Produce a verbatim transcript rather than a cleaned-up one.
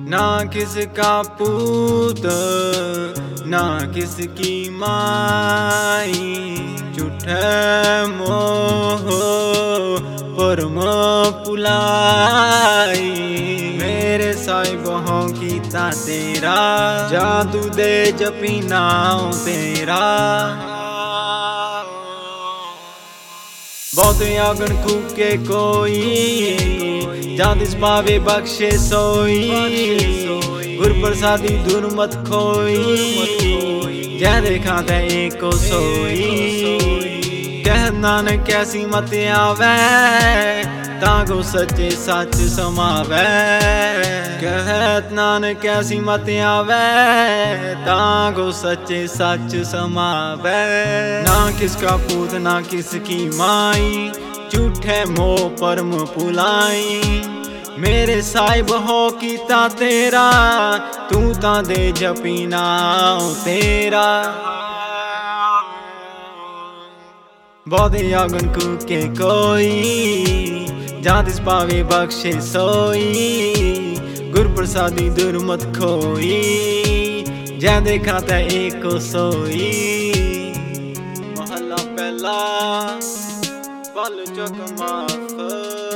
ना किसका पूत ना किसकी माई, झूठे मोह परम पुलाई। मेरे साहिब हो कीता तेरा, जादू दे जपी नाम तेरा। बहुत आगन कूके कोई, जादिस पावे बख्शे सोई। गुर प्रसादी दूर मत खोई, जै देखा ते एको सोई। कह नानक कैसी मत आवे, तागो सच्चे सच समावे। कहत नानक कैसी मत आवे, तागो सच्चे सच समावे। ना किसका पूत ना किसकी माई, झूठे मोह परम पुलाई। मेरे साहिब हो कीता तेरा, तू तां दे जपी नाम तेरा। बहुत आगन कूके कोई, जादिस पावे बख्शे सोई। गुर प्रसादी दूर मत खोई, जै देखा ते एको सोई। महला पहला पल चुक माफ।